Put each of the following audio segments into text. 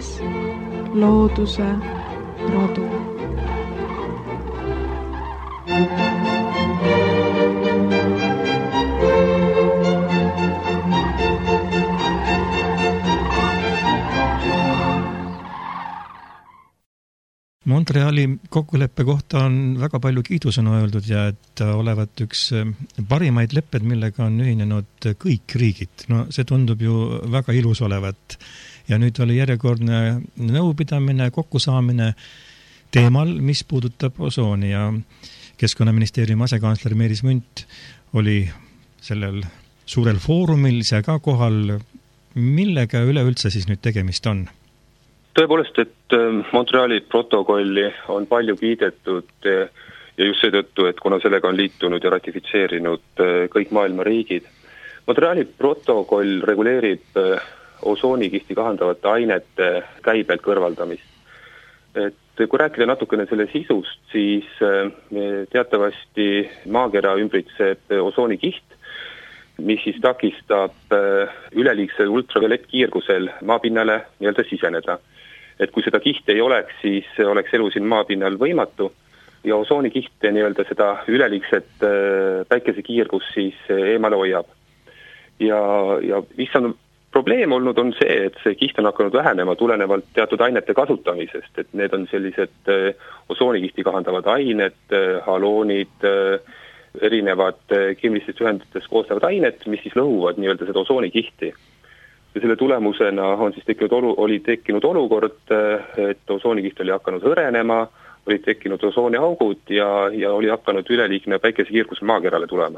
kuulates looduse rodu. Montreali kokkuleppe kohta on väga palju kiidusõnu öeldud ja et olevat üks parimaid lepped, millega on ühinenud kõik riigid. No see tundub ju väga ilus olevat. Ja nüüd oli järjekordne nõupidamine, kokkusaamine teemal, mis puudutab osooni ja Keskkonnaministeeriumi asekantsler Meelis Münt oli sellel suurel foorumil ise ka kohal. Millega üleüldse siis nüüd tegemist on? Tõepoolest, et Montreali protokolli on palju kiidetud ja just seetõttu, et kuna sellega on liitunud ja ratifitseerinud kõik maailma riigid. Montreali protokoll reguleerib osoonikihti kahandavate ainete käibelt kõrvaldamist. Et kui rääkida natukene selle sisust, siis teatavasti maakera ümbritseb osoonikiht, mis siis takistab üleliigsel ultraviolettkiirgusel maapinnale nii-öelda siseneda. Et kui seda kihti ei oleks, siis oleks elu siin maapinnal võimatu ja osoonikiht nii-öelda seda üleliigset päikesekiirgus siis eemale hoiab. Ja mis on probleem olnud on see, et see kiht on hakanud vähenema tulenevalt teatud ainete kasutamisest, et need on sellised osoonikihti kahandavad ained, haloonid, erinevad keemilistest ühenditest koosnevad ained, mis siis lõhuvad nii-öelda seda osoonikihti. Ja selle tulemusena on siis tekkinud olukord, et osoonikiht oli hakanud hõrenema, oli tekkinud osooniaugud ja oli hakanud üleliigne päikesekiirgus maakerale tulema.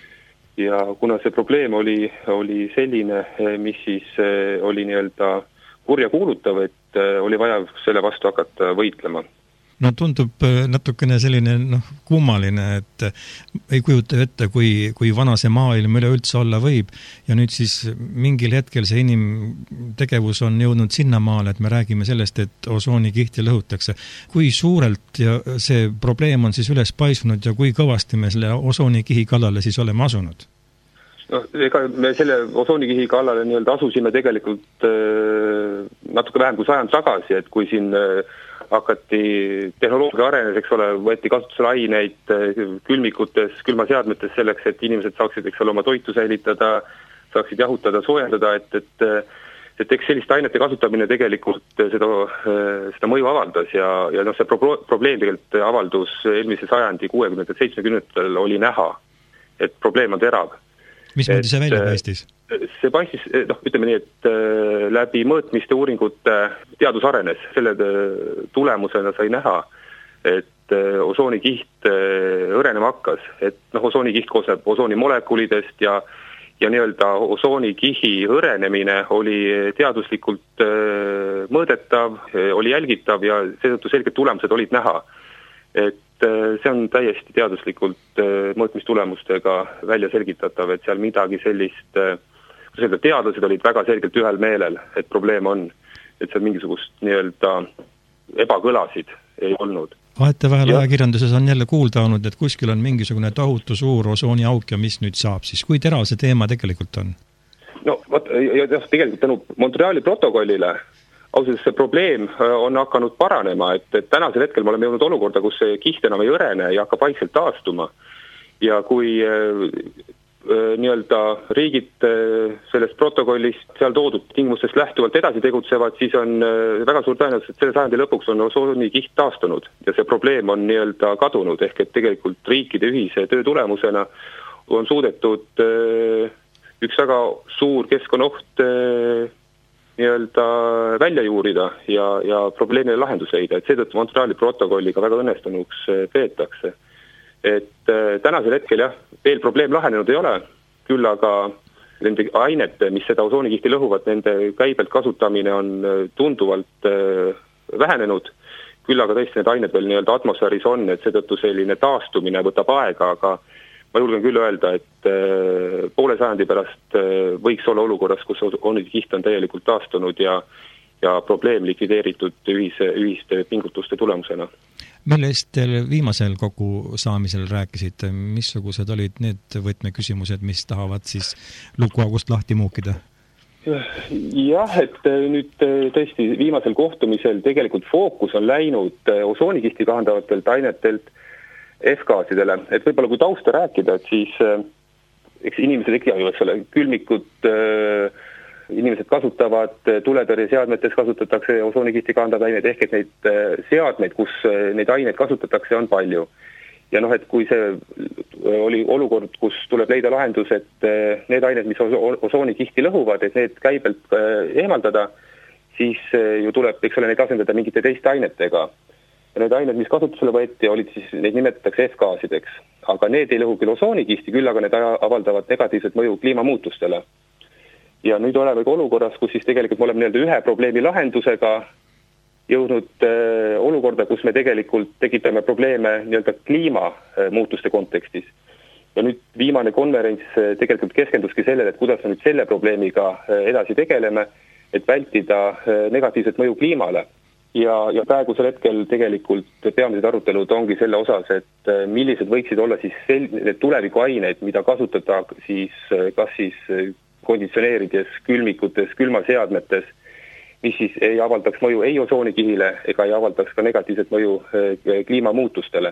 Ja kuna see probleem oli selline, mis siis oli nii-öelda kurja kuulutav, et oli vaja selle vastu hakata võitlema. No tundub natukene selline kummaline, et ei kujuta ette, kui vana see maailm üleüldse olla võib ja nüüd siis mingil hetkel see inimtegevus on jõudnud sinnamaale, et me räägime sellest, et osoonikihti lõhutakse. Kui suurelt ja see probleem on siis üles paisunud ja kui kõvasti me selle osoonikihi kallale siis oleme asunud? No, ega me selle osoonikihi kallale nii-öelda asusime tegelikult natuke vähem kui 100 tagasi, et kui siin hakati tehnoloogia arenes, eks ole, võeti kasutusele aineid külmikutes, külmaseadmetes selleks, et inimesed saaksid oma toitu säilitada, saaksid jahutada, soojendada, et eks selliste ainete kasutamine tegelikult seda mõju avaldas ja see probleem tegelikult avaldus eelmise sajandi 60-70 oli näha, et probleem on terav. Mismoodi see välja paistis? See paistis, ütleme nii, et läbi mõõtmiste uuringute teadus arenes. Selle tulemusena sai näha, et osoonikiht hõrenema hakkas. Et osoonikiht koosneb osoonimolekulidest ja nii-öelda osoonikihi hõrenemine oli teaduslikult mõõdetav, oli jälgitav ja seetõttu selged tulemused olid näha. Et see on täiesti teaduslikult mõõtmistulemustega välja selgitatav, et seal midagi sellist, teadlased olid väga selgelt ühel meelel, et probleem on, et seal mingisugust nii-öelda ebakõlasid ei olnud. Vahetevahel ajakirjanduses on jälle kuulda olnud, et kuskil on mingisugune tohutu suur osooniauk ja mis nüüd saab siis? Kui terav see teema tegelikult on? No, tegelikult tänu Montreali protokollile ausalt see probleem on hakanud paranema, et tänasel hetkel me oleme jõudnud olukorda, kus see kiht enam ei hõrene ja hakkab vaikselt taastuma. Ja kui nii-öelda riigid sellest protokollist seal toodud tingimustest lähtuvalt edasi tegutsevad, siis on väga suur tõenäosus, et selle sajandi lõpuks on osoonikiht taastunud ja see probleem on nii-öelda kadunud, ehk et tegelikult riikide ühise töö tulemusena on suudetud üks väga suur keskkonnaoht nii-öelda välja juurida ja probleemile lahendus leida, et seetõttu Montreali protokolliga väga õnnestunuks peetakse. Et tänasel hetkel veel probleem lahenenud ei ole, küll aga nende ainete, mis seda osoonikihti lõhuvad, nende käibelt kasutamine on tunduvalt vähenenud, küll aga tõesti need ained veel nii-öelda atmosfääris on, et seetõttu selline taastumine võtab aega, aga ma julgen küll öelda, et poole sajandi pärast võiks olla olukorras, kus osoonikiht on täielikult taastunud ja probleem likvideeritud ühiste pingutuste tulemusena. Millest teil viimasel kokkusaamisel rääkisite? Missugused olid need võtmeküsimused, mis tahavad siis lukuaugust lahti muukida? Jah, et nüüd tõesti viimasel kohtumisel tegelikult fookus on läinud osoonikihti kahandavatelt ainetelt F-gaasidele. Et võib-olla kui tausta rääkida, et siis eks inimesed ikka ju, külmikud, inimesed kasutavad, tuletõrjeseadmetes kasutatakse osoonikihti kahandavaid aineid, ehk et neid seadmeid, kus neid aineid kasutatakse, on palju. Ja et kui see oli olukord, kus tuleb leida lahendus, et need ained, mis osoonikihti lõhuvad, et need käibelt eemaldada, siis ju tuleb, neid asendada mingite teiste ainetega. Ja need ained, mis kasutusele võeti, olid siis, neid nimetatakse F-gaasideks. Aga need ei lõhu küll osoonikihti, küll aga need avaldavad negatiivset mõju kliimamuutustele. Ja nüüd oleme olukorras, kus siis tegelikult me oleme ühe probleemi lahendusega jõudnud olukorda, kus me tegelikult tekitame probleeme kliimamuutuste kontekstis. Ja nüüd viimane konverents tegelikult keskenduski sellele, et kuidas me nüüd selle probleemiga edasi tegeleme, et vältida negatiivset mõju kliimale. Ja praegusel hetkel tegelikult peamised arutelud ongi selle osas, et millised võiksid olla siis need tulevikuaineid, mida kasutada siis, kas siis konditsioneerides, külmikutes, külmaseadmetes, mis siis ei avaldaks mõju ei osoonikihile ega ei avaldaks ka negatiivset mõju kliimamuutustele.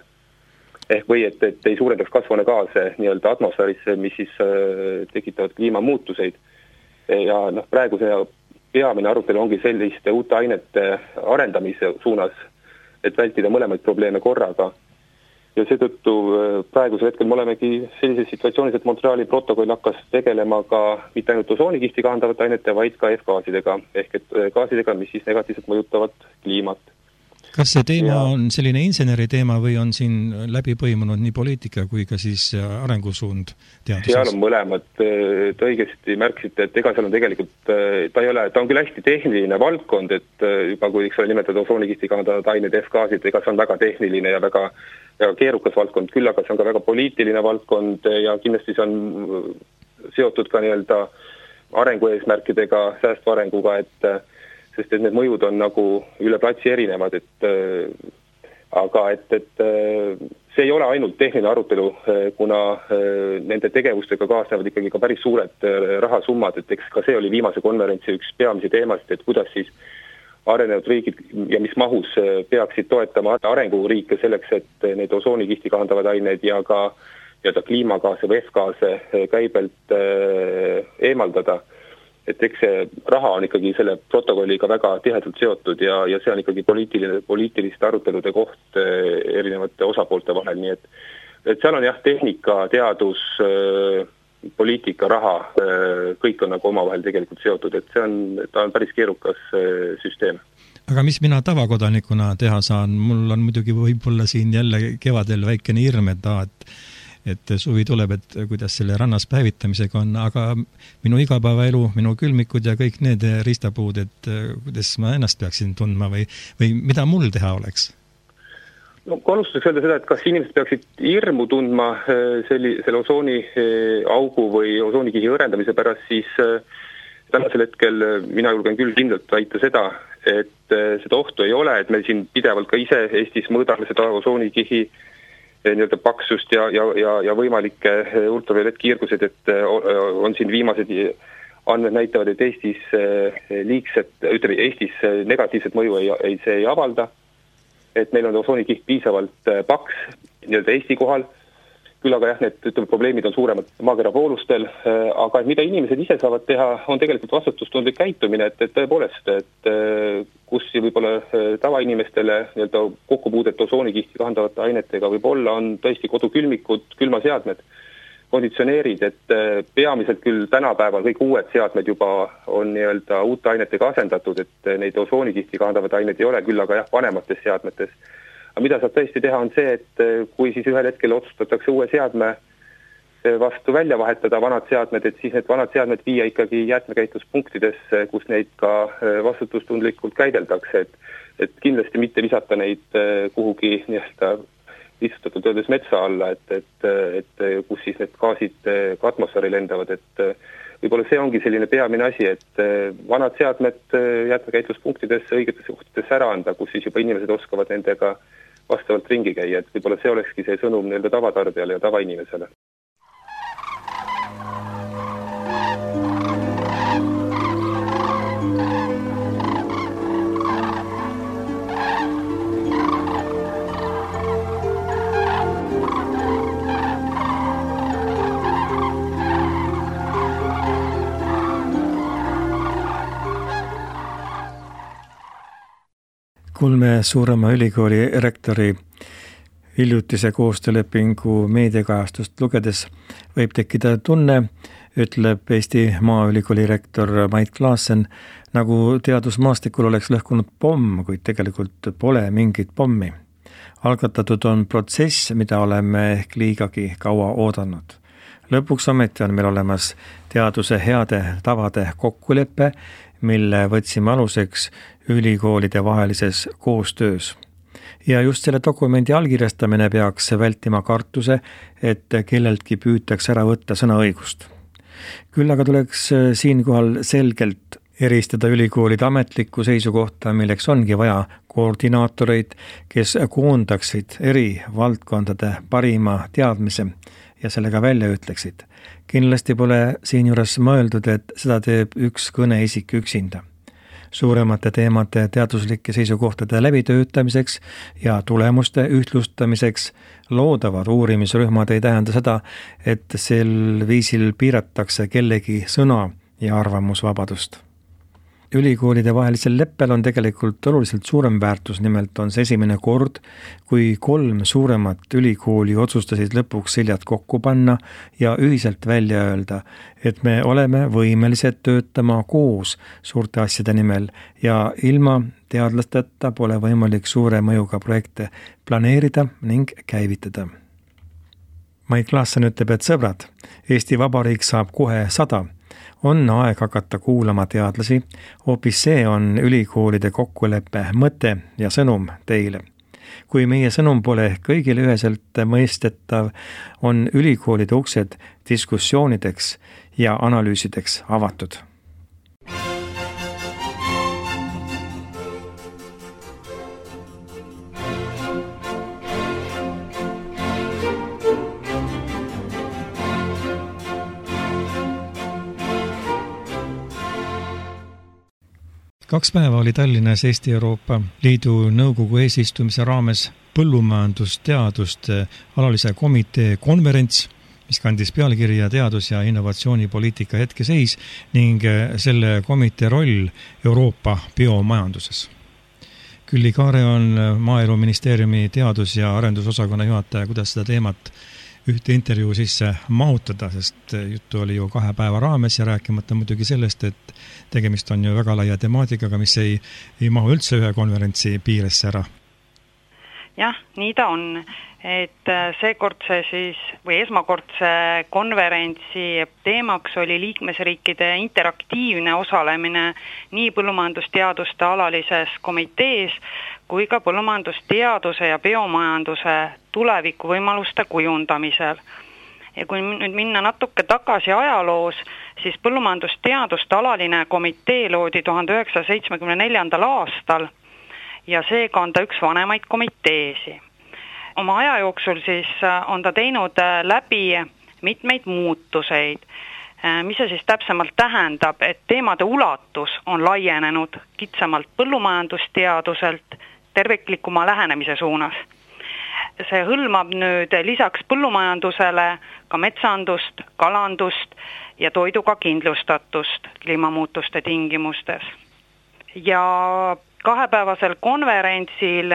Või et ei suurendaks kasvuhoonegaase atmosfäärisse, mis siis tekitavad kliimamuutuseid. Ja praegu see peamine arutelu ongi selliste uute ainete arendamise suunas, et vältida mõlemaid probleeme korraga. Ja seetõttu praegusel hetkel me olemegi sellises situatsioonis, et Montreali protokoll hakkas tegelema ka mitte ainult osoonikihti kahandavate ainete, vaid ka F-gaasidega, ehk et gaasidega, mis siis negatiivselt mõjutavad kliimat. Kas see teema on selline inseneri teema või on siin läbi põimunud nii poliitika kui ka siis arengusuund teaduses? Seal on mõlemad. Te õigesti märksite, et ega seal on tegelikult, ta on küll hästi tehniline valdkond, et juba kui nimetada osoonikihti kahandavad ained F-gaasid, ega see on väga tehniline ja väga keerukas valdkond, küll aga see on ka väga poliitiline valdkond ja kindlasti see on seotud ka arengu eesmärkidega, säästva arenguga, sest et need mõjud on nagu üle platsi erinevad, aga see ei ole ainult tehniline arutelu, kuna nende tegevustega kaasnevad ikkagi ka päris suured rahasummad, et eks ka see oli viimase konverentsi üks peamisi teemasid, et kuidas siis arenenud riigid ja mis mahus peaksid toetama arenguriike selleks, et neid osoonikihti kahandavad aineid ja ka kliimagaase või F-gaase käibelt eemaldada. Et eks see raha on ikkagi selle protokolliga väga tihedalt seotud ja see on ikkagi poliitiliste arutelude koht erinevate osapoolte vahel, nii et seal on tehnika, teadus, poliitika, raha, kõik on nagu omavahel tegelikult seotud, et ta on päris keerukas süsteem. Aga mis mina tavakodanikuna teha saan? Mul on muidugi võib-olla siin jälle kevadel väikene hirm, et suvi tuleb, et kuidas selle rannas päevitamisega on, aga minu igapäevaelu, minu külmikud ja kõik need riistapuud, et kuidas ma ennast peaksin tundma või mida mul teha oleks? No kui alustuseks öelda seda, et kas inimesed peaksid hirmu tundma selle osooni augu või osoonikihi õrendamise pärast, siis tänasel hetkel mina julgen küll kindlalt väita seda, et seda ohtu ei ole, et me siin pidevalt ka ise Eestis mõõdame seda osoonikihi paksust ja võimalikke ultraviolettkiirgused, et on siin viimased andmed näitavad, et Eestis Eestis negatiivset mõju see ei avalda, et meil on osoonikiht piisavalt paks Eesti kohal, küll aga need probleemid on suuremad maakera poolustel, aga mida inimesed ise saavad teha, on tegelikult vastutustundlik käitumine, et tõepoolest, et kus võib-olla tavainimestele kokkupuudet osoonikihti kahandavate ainetega võib-olla on tõesti kodukülmikud, külmaseadmed, konditsioneerid, et peamiselt küll tänapäeval kõik uued seadmed juba on uute ainetega asendatud, et neid osoonikihti kahandavad ained ei ole, küll aga vanemates seadmetes. Aga mida saab tõesti teha on see, et kui siis ühel hetkel otsustatakse uue seadme vastu välja vahetada vanad seadmed, et siis need vanad seadmed viia ikkagi jäätmekäitluspunktidesse, kus neid ka vastutustundlikult käideldakse, et kindlasti mitte visata neid kuhugi lihtsustatult öeldes metsa alla, et kus siis need gaasid ka atmosfääri lendavad, et võib-olla see ongi selline peamine asi, et vanad seadmed jäätmekäitluspunktidesse õigetesse kohtadesse ära anda, kus siis juba inimesed oskavad nendega vastavalt ringi käia, et võib-olla see olekski see sõnum tavatarbijale ja tavainimesele. kolme suurema ülikooli rektori hiljutise koostöölepingu meediakajastust lugedes võib tekkida tunne, ütleb Eesti Maaülikooli rektor Mait Klaassen, nagu teadusmaastikul oleks lõhkunud pomm, kuid tegelikult pole mingit pommi. Algatatud on protsess, mida oleme ehk liigagi kaua oodanud. Lõpuks ometi on meil olemas teaduse heade tavade kokkulepe, mille võtsime aluseks ülikoolide vahelises koostöös. Ja just selle dokumendi allkirjastamine peaks vältima kartuse, et kelleltki püütaks ära võtta sõnaõigust. Küll aga tuleks siinkohal selgelt eristada ülikoolide ametlikku seisukohta, milleks ongi vaja koordinaatoreid, kes koondaksid eri valdkondade parima teadmise ja sellega välja ütleksid. Kindlasti pole siinjuures mõeldud, et seda teeb üks kõneisik üksinda. Suuremate teemade teaduslike seisukohtade läbitöötamiseks ja tulemuste ühtlustamiseks loodavad uurimisrühmad ei tähenda seda, et sel viisil piiratakse kellegi sõna ja arvamusvabadust. Ülikoolide vahelisel leppel on tegelikult oluliselt suurem väärtus, nimelt on see esimene kord, kui 3 suuremat ülikooli otsustasid lõpuks seljad kokku panna ja ühiselt välja öelda, et me oleme võimelised töötama koos suurte asjade nimel ja ilma teadlasteta pole võimalik suure mõjuga projekte planeerida ning käivitada. Mait Klaassen ütleb, et sõbrad, Eesti Vabariik saab kohe 100. On aeg hakata kuulama teadlasi, hoopis see on ülikoolide kokkuleppe mõte ja sõnum teile. Kui meie sõnum pole kõigile üheselt mõistetav, on ülikoolide uksed diskussioonideks ja analüüsideks avatud. Kaks päeva oli Tallinnas Eesti Euroopa Liidu nõukogu eesistumise raames põllumajandusteaduste alalise komitee konverents, mis kandis pealkirja teadus- ja innovatsioonipoliitika hetkeseis ning selle komitee roll Euroopa biomajanduses. Külli Kaare on Maaeluministeeriumi teadus- ja arendusosakonna juhataja, kuidas seda teemat ühte intervjuu sisse mahutada, sest juttu oli ju 2 päeva raames ja rääkimata muidugi sellest, et tegemist on ju väga laia temaatikaga, mis ei mahu üldse ühe konverentsi piiresse ära. Jah, nii ta on, et seekordse siis või esmakordse konverentsi teemaks oli liikmesriikide interaktiivne osalemine nii põllumajandusteaduste alalises komitees kui ka põllumajandusteaduse ja biomajanduse tulevikuvõimaluste kujundamisel. Ja kui nüüd minna natuke tagasi ajaloos, siis põllumajandusteaduste alaline komitee loodi 1974. aastal ja seega on ta üks vanemaid komiteesi. Oma aja jooksul siis on ta teinud läbi mitmeid muutuseid, mis see siis täpsemalt tähendab, et teemade ulatus on laienenud kitsamalt põllumajandusteaduselt terviklikuma lähenemise suunas. See hõlmab nüüd lisaks põllumajandusele ka metsandust, kalandust ja toiduga kindlustatust kliimamuutuste tingimustes. Ja 2-päevasel konverentsil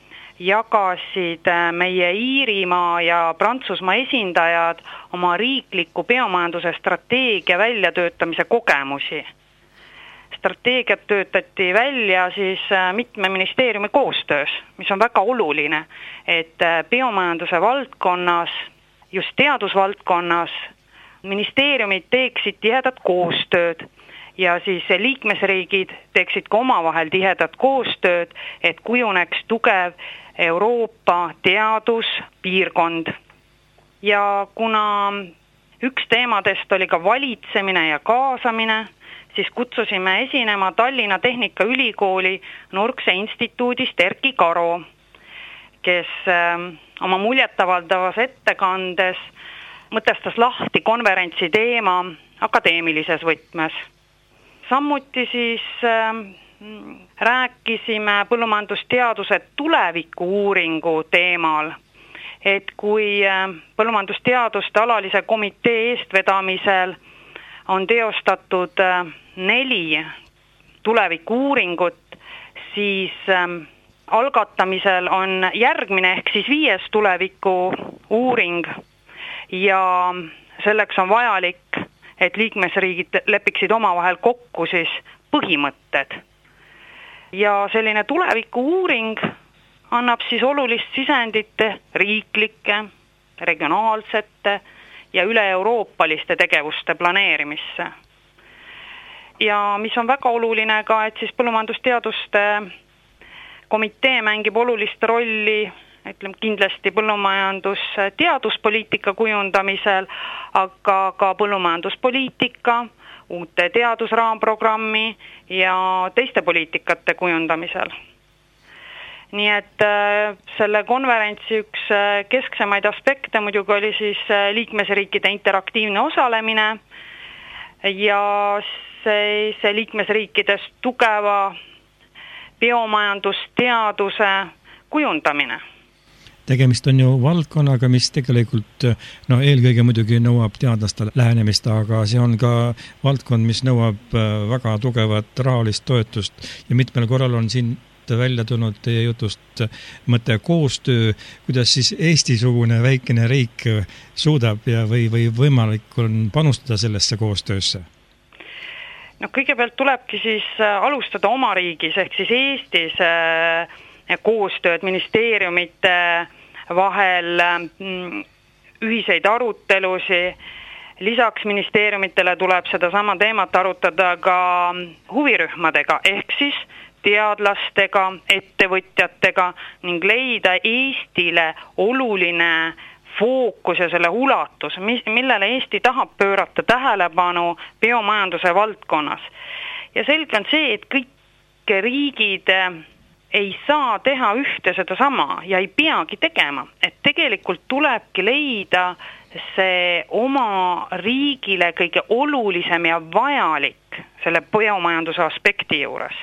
jagasid meie Iirimaa ja Prantsusmaa esindajad oma riikliku biomajanduse strateegia väljatöötamise kogemusi. Strateegiat töötati välja siis mitme ministeeriumi koostöös, mis on väga oluline, et biomajanduse valdkonnas, just teadusvaldkonnas, ministeeriumid teeksid tihedat koostööd ja siis liikmesriigid teeksid ka omavahel tihedat koostööd, et kujuneks tugev Euroopa teaduspiirkond. Ja kuna üks teemadest oli ka valitsemine ja kaasamine, siis kutsusime esinema Tallinna Tehnikaülikooli Nurkse instituudist Erki Karo, kes oma muljetavaldavas ettekandes mõtestas lahti konverentsi teema akadeemilises võtmes. Samuti siis rääkisime põllumajandusteaduse tuleviku-uuringu teemal, et kui põllumajandusteaduste alalise komitee eestvedamisel on teostatud 4 tuleviku-uuringut, siis algatamisel on järgmine ehk siis 5. tuleviku uuring ja selleks on vajalik, et liikmesriigid lepiksid omavahel kokku siis põhimõtted. Ja selline tuleviku uuring annab siis olulist sisendit riiklike, regionaalsete ja üle-euroopaliste tegevuste planeerimisse. Ja mis on väga oluline ka, et siis põllumajandusteaduste komitee mängib olulist rolli, ütleme kindlasti põllumajandusteaduspoliitika kujundamisel, aga ka põllumajanduspoliitika, uute teadusraamprogrammi ja teiste poliitikate kujundamisel. Nii et selle konverentsi üks kesksemaid aspekte muidugi oli siis liikmesriikide interaktiivne osalemine ja see liikmesriikides tugeva biomajandusteaduse kujundamine. Tegemist on ju valdkonnaga, mis tegelikult eelkõige muidugi nõuab teadlaste lähenemist, aga see on ka valdkond, mis nõuab väga tugevat rahalist toetust ja mitmel korral on siin välja tulnud teie jutust mõte koostöö, kuidas siis Eesti-sugune väikene riik suudab ja või võimalik on panustada sellesse koostöösse? Kõigepealt tulebki siis alustada oma riigis ehk siis Eestis koostööd ministeeriumite vahel, ühiseid arutelusi. Lisaks ministeeriumitele tuleb seda sama teemat arutada ka huvirühmadega ehk siis teadlastega, ettevõtjatega ning leida Eestile oluline fookus ja selle ulatus, millele Eesti tahab pöörata tähelepanu biomajanduse valdkonnas. Ja selge on see, et kõik riigid ei saa teha ühte seda sama ja ei peagi tegema, et tegelikult tulebki leida see oma riigile kõige olulisem ja vajalik selle biomajanduse aspekti juures.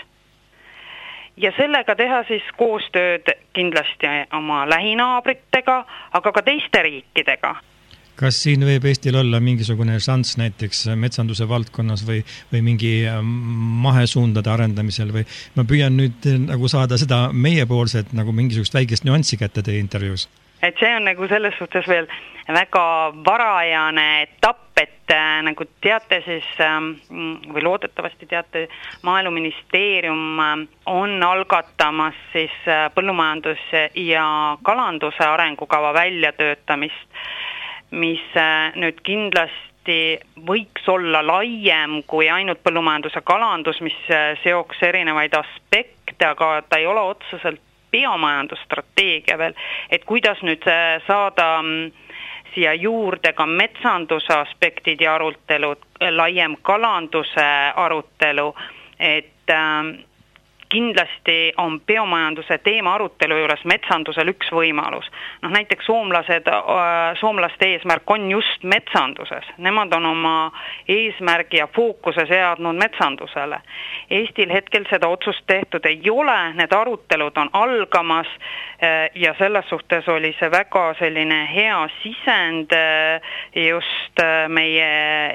Ja sellega teha siis koostööd kindlasti oma lähinaabritega, aga ka teiste riikidega. Kas siin võib Eestil olla mingisugune šanss näiteks metsanduse valdkonnas või mingi mahesuundade arendamisel või ma püüan nüüd nagu saada seda meiepoolset nagu mingisugust väikest nüanssi kätte teie intervjuus? Et see on nagu selles suhtes veel väga varajane etapp, et nagu teate siis, või loodetavasti teate, Maaeluministeerium on algatamas siis põllumajandus- ja kalanduse arengukava väljatöötamist, mis nüüd kindlasti võiks olla laiem kui ainult põllumajandus ja kalandus, mis seoks erinevaid aspekte, aga ta ei ole otseselt biomajandusstrateegia veel, et kuidas nüüd saada siia juurde ka metsanduse aspektid ja arutelud, laiem kalanduse arutelu, et kindlasti on biomajanduse teema arutelu juures metsandusel üks võimalus. Näiteks soomlaste eesmärk on just metsanduses. Nemad on oma eesmärgi ja fookuse seadnud metsandusele. Eestil hetkel seda otsust tehtud ei ole, need arutelud on algamas ja selles suhtes oli see väga selline hea sisend just meie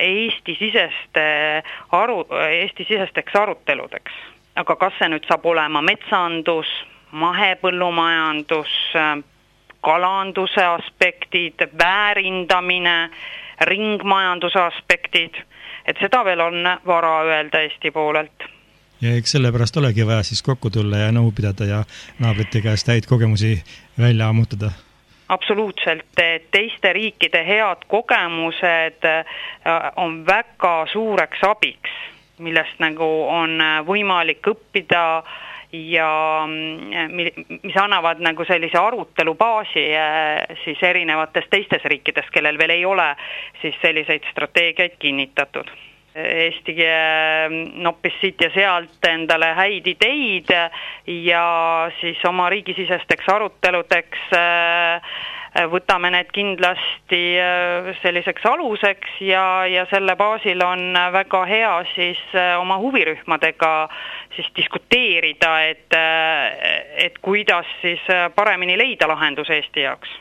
Eesti-sisesteks aruteludeks. Aga kas see nüüd saab olema metsandus, mahepõllumajandus, kalanduse aspektid, väärindamine, ringmajanduse aspektid, et seda veel on vara öelda Eesti poolelt. Ja eks sellepärast olegi vaja siis kokku tulla ja nõu pidada ja naabrite käest häid kogemusi välja ammutada. Absoluutselt, et teiste riikide head kogemused on väga suureks abiks, millest nagu on võimalik õppida ja mis annavad nagu sellise arutelu baasi siis erinevates teistes riikides, kellel veel ei ole siis selliseid strateegiaid kinnitatud. Eesti noppis siit ja sealt endale häid ideid ja siis oma riigisisesteks aruteludeks võtame need kindlasti selliseks aluseks ja selle baasil on väga hea siis oma huvirühmadega siis diskuteerida, et kuidas siis paremini leida lahendus Eesti jaoks.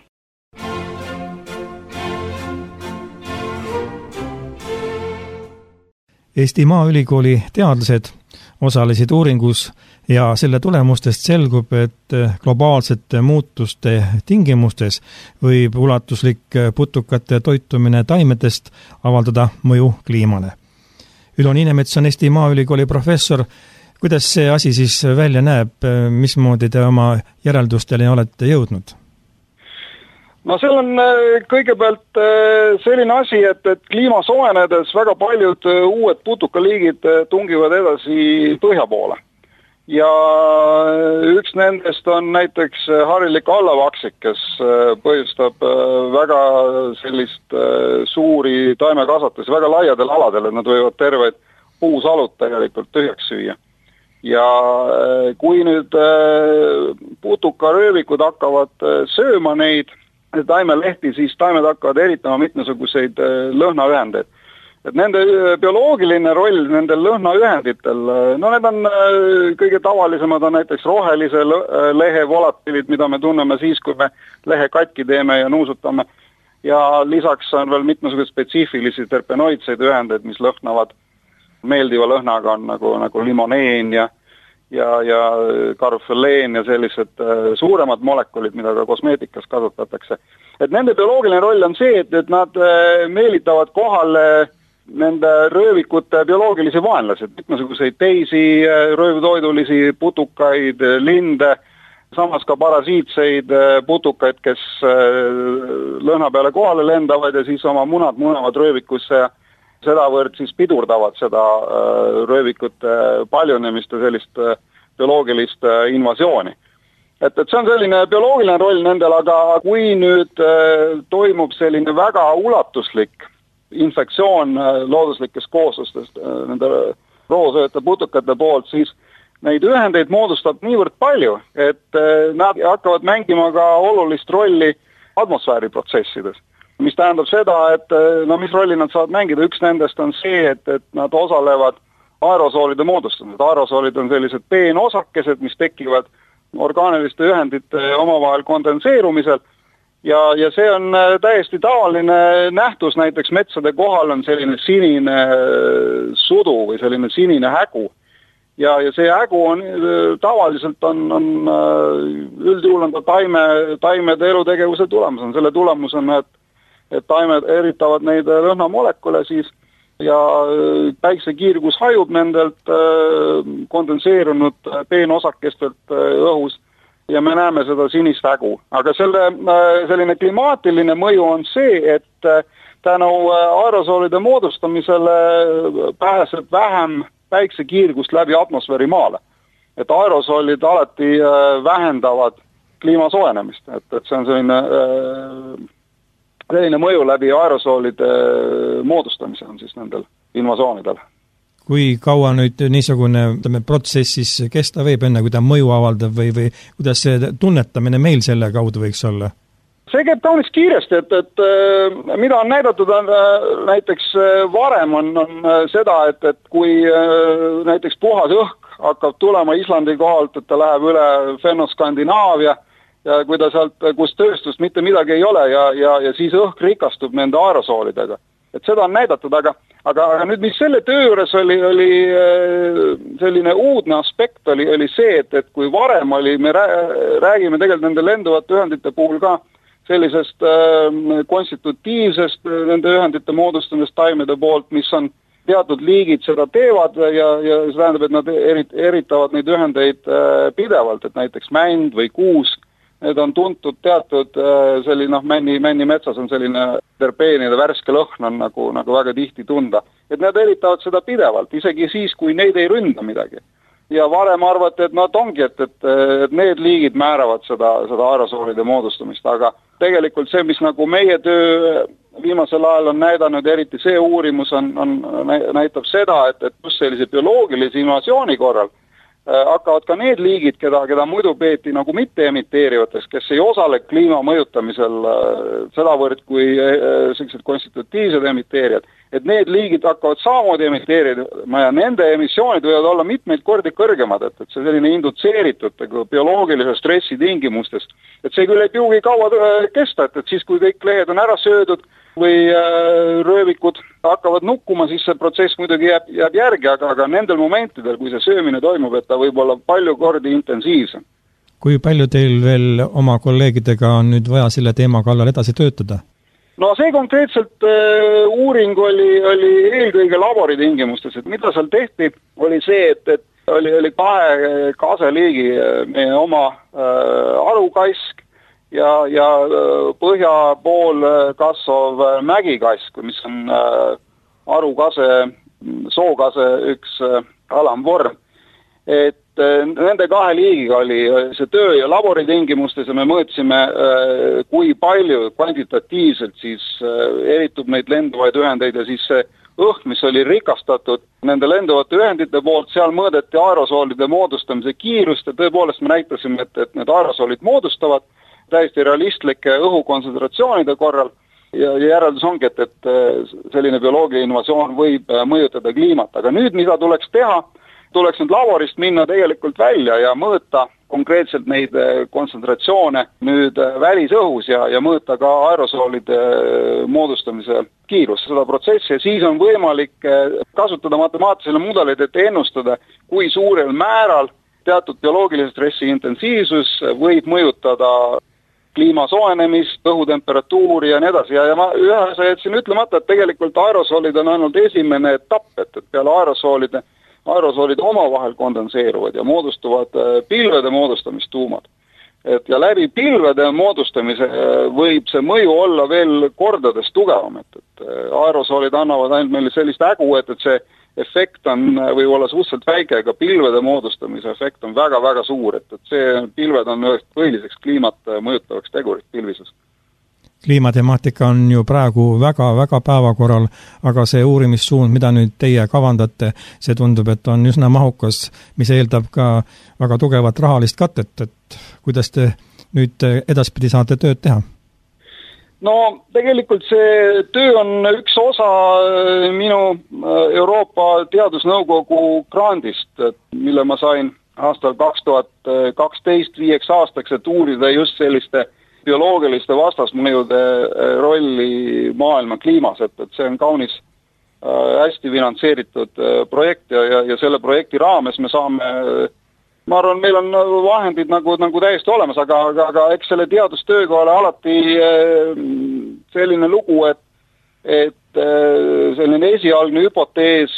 Eesti Maaülikooli teadlased osalesid uuringus ja selle tulemustest selgub, et globaalsete muutuste tingimustes võib ulatuslik putukate toitumine taimedest avaldada mõju kliimale. Ülo Niinemets on Eesti Maaülikooli professor. Kuidas see asi siis välja näeb, mismoodi te oma järeldustele olete jõudnud? No seal on kõigepealt selline asi, et kliima soojenedes väga paljud uued putukaliigid tungivad edasi põhja poole. Ja üks nendest on näiteks harilik allavaksik, kes põhjustab väga sellist suuri taimekasvatusi väga laiadel aladel, et nad võivad terveid puusalud tegelikult tühjaks süüa. Ja kui nüüd putukaröövikud hakkavad sööma neid taimelehti, siis taimed hakkavad eritama mitmesuguseid lõhnaühendeid. Et nende bioloogiline roll nendel lõhnaühenditel, no need on kõige tavalisemad on näiteks rohelise lehe volatiilid, mida me tunneme siis, kui me lehe katki teeme ja nuusutame. Ja lisaks on veel mitmesugused spetsiifilisi terpenoidseid ühendeid, mis lõhnavad meeldiva lõhnaga on nagu limoneen ja karuffeleen ja sellised suuremad molekulid, mida ka kosmeetikas kasutatakse. Et nende bioloogiline roll on see, et nad meelitavad kohale nende röövikute bioloogilisi vaenlased, mitmesuguseid teisi röövtoidulisi putukaid, linde, samas ka parasiitseid putukaid, kes lõhna peale kohale lendavad ja siis oma munad munavad röövikusse ja sedavõrd siis pidurdavad seda röövikute paljunemist ja sellist bioloogilist invasiooni. Et see on selline bioloogiline roll nendel, aga kui nüüd toimub selline väga ulatuslik infektsioon looduslikest kooslustest nende roosööta putukate poolt, siis neid ühendeid moodustab niivõrd palju, et nad hakkavad mängima ka olulist rolli atmosfääriprotsessides. Mis tähendab seda, et mis rolli nad saavad mängida, üks nendest on see, et nad osalevad aerosoolide moodustamised. Aerosoolid on sellised peenosakesed, mis tekivad orgaaniliste ühendite omavahel kondenseerumisel ja see on täiesti tavaline nähtus, näiteks metsade kohal on selline sinine sudu või selline sinine hägu. Ja see hägu on tavaliselt on üldjuhul on ta taimede elutegevuse tulemus. Selle tulemus on, et taimed eritavad neid lõhnamolekule siis ja päiksekiirgus hajub nendelt kondenseerunud peenosakestelt õhus ja me näeme seda sinist hägu. Aga selline klimaatiline mõju on see, et tänu aerosoolide moodustamisele pääseb vähem päiksekiirgust läbi atmosfääri maale. Et aerosoolid alati vähendavad kliima soojenemist, et see on selline mõju läbi aerosoolide moodustamise on siis nendel invasoonidel. Kui kaua nüüd niisugune protsess siis kesta võib enne, kui ta mõju avaldab või kuidas see tunnetamine meil selle kaudu võiks olla? See käib kaunis kiiresti, et mida on näidatud, näiteks varem on seda, et kui näiteks puhas õhk hakkab tulema Islandi kohalt, et ta läheb üle Fennoskandinaavia ja kui ta sealt, kus tööstust mitte midagi ei ole ja siis õhk rikastub nende aerosoolidega. Et seda on näidatud, aga nüüd mis selle töö juures oli selline uudne aspekt oli see, et kui varem me räägime tegelikult nende lenduvate ühendite puhul ka sellisest konstitutiivsest nende ühendite moodustamist taimede poolt, mis on teatud liigid seda teevad ja see tähendab, et nad eritavad neid ühendeid pidevalt, et näiteks mänd või kuus, need on tuntud teatud selline, männi metsas on selline terpeenide värske lõhn on nagu väga tihti tunda. Et need eritavad seda pidevalt, isegi siis, kui neid ei ründa midagi. Ja varem arvati, et ongi, et need liigid määravad seda aerosoolide moodustamist, aga tegelikult see, mis nagu meie töö viimasel ajal on näidanud, eriti see uurimus näitab seda, et just sellise bioloogilise invasiooni korral hakkavad ka need liigid, keda muidu peeti nagu mitte emiteerivateks, kes ei osale kliima mõjutamisel sedavõrd kui sellised konstitutiivsed emiteerijad, et need liigid hakkavad samamoodi emiteerima ja nende emissioonid võivad olla mitmeid kordi kõrgemad, et see selline indutseeritud bioloogilise stressi tingimustes. Et see küll ei pruugi kaua kesta, et siis kui kõik lehed on ära söödud või röövikud hakkavad nukkuma, siis see protsess muidugi jääb järgi, aga nendel momentidel, kui see söömine toimub, et ta võib olla palju kordi intensiivsem. Kui palju teil veel oma kolleegidega on nüüd vaja selle teema kallal edasi töötada? No see konkreetselt uuring oli eelkõige laboritingimustes, et mida seal tehti, oli see, et oli 2 kaseliigi, meie oma arukask ja põhja pool kasvav mägikask, mis on arukase, sookase üks alamvorm. Et nende 2 liigiga oli see töö ja laboritingimustes ja me mõõtsime, kui palju kvantitatiivselt siis eritub neid lenduvaid ühendeid ja siis see õhk, mis oli rikastatud nende lenduvate ühendite poolt, seal mõõdeti aerosoolide moodustamise kiirust ja tõepoolest me näitasime, et need aerosoolid moodustavad täiesti realistlike õhukontsentratsioonide korral ja järeldus ongi, et selline bioloogiline invasioon võib mõjutada kliimat, aga nüüd mida tuleks teha, tuleks nüüd laborist minna tegelikult välja ja mõõta konkreetselt neid kontsentratsioone nüüd välisõhus ja mõõta ka aerosoolide moodustamise kiirust, seda protsessi ja siis on võimalik kasutada matemaatilisele mudelid, et ennustada, kui suurel määral teatud bioloogilise stressi intensiivsus võib mõjutada kliima soojenemist, õhutemperatuuri ja nii edasi ja ma ühe asja jätsin ütlemata, et tegelikult aerosoolid on ainult esimene etapp, et peale aerosoolid omavahel kondenseeruvad ja moodustuvad pilvede moodustamistuumad. Ja läbi pilvede moodustamise võib see mõju olla veel kordades tugevam, et aerosoolid annavad ainult meile sellist ägu, et see efekt võib olla suhteliselt väike, aga pilvede moodustamise efekt on väga-väga suur, et see pilved on põhiliseks kliimat mõjutavaks tegurit pilvises. Kliimatemaatika on ju praegu väga-väga päevakorral, aga see uurimissuund, mida nüüd teie kavandate, see tundub, et on üsna mahukas, mis eeldab ka väga tugevat rahalist katet, et kuidas te nüüd edaspidi saate tööd teha? No tegelikult see töö on üks osa minu Euroopa Teadusnõukogu grandist, mille ma sain aastal 2012 5 aastaks, et uurida just selliste bioloogiliste vastasmõjude rolli maailma kliimas, et see on kaunis hästi finantseeritud projekt ja selle projekti raames me saame, ma arvan, meil on vahendid nagu täiesti olemas, aga eks selle teadustööga ole alati selline lugu, et selline esialgne hüpotees,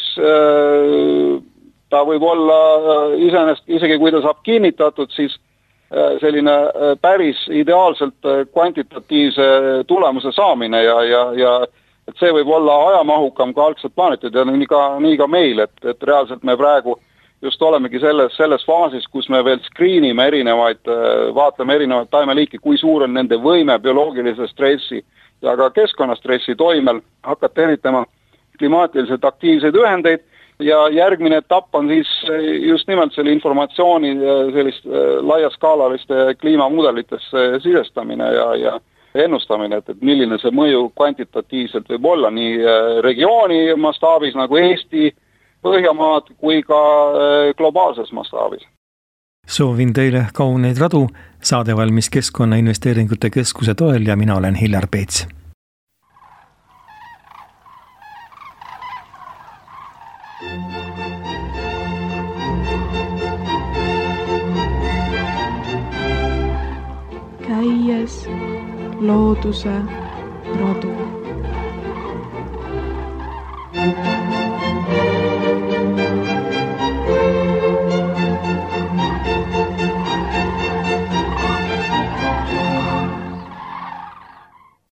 ta võib olla isegi kui ta saab kinnitatud, siis selline päris ideaalselt kvantitatiivse tulemuse saamine ja et see võib olla ajamahukam ka algsed plaanetid ja nii ka meil, et reaalselt me praegu just olemegi selles faasis, kus me veel screenime vaatleme erinevaid taimeliiki, kui suur on nende võime bioloogilise stressi ja ka keskkonnastressi toimel hakata eritama klimaatiliselt aktiivseid ühendeid ja järgmine etapp on siis just nimelt selle informatsiooni sellist laiaskaalaliste kliimamudelitesse sisestamine ja ennustamine, et milline see mõju kvantitatiivselt võib olla nii regiooni mastaabis nagu Eesti, Põhjamaad kui ka globaalses mastaabis. Soovin teile kauneid radu, saade valmis Keskkonnainvesteeringute Keskuse toel ja mina olen Hillar Peets. Käies looduse radu.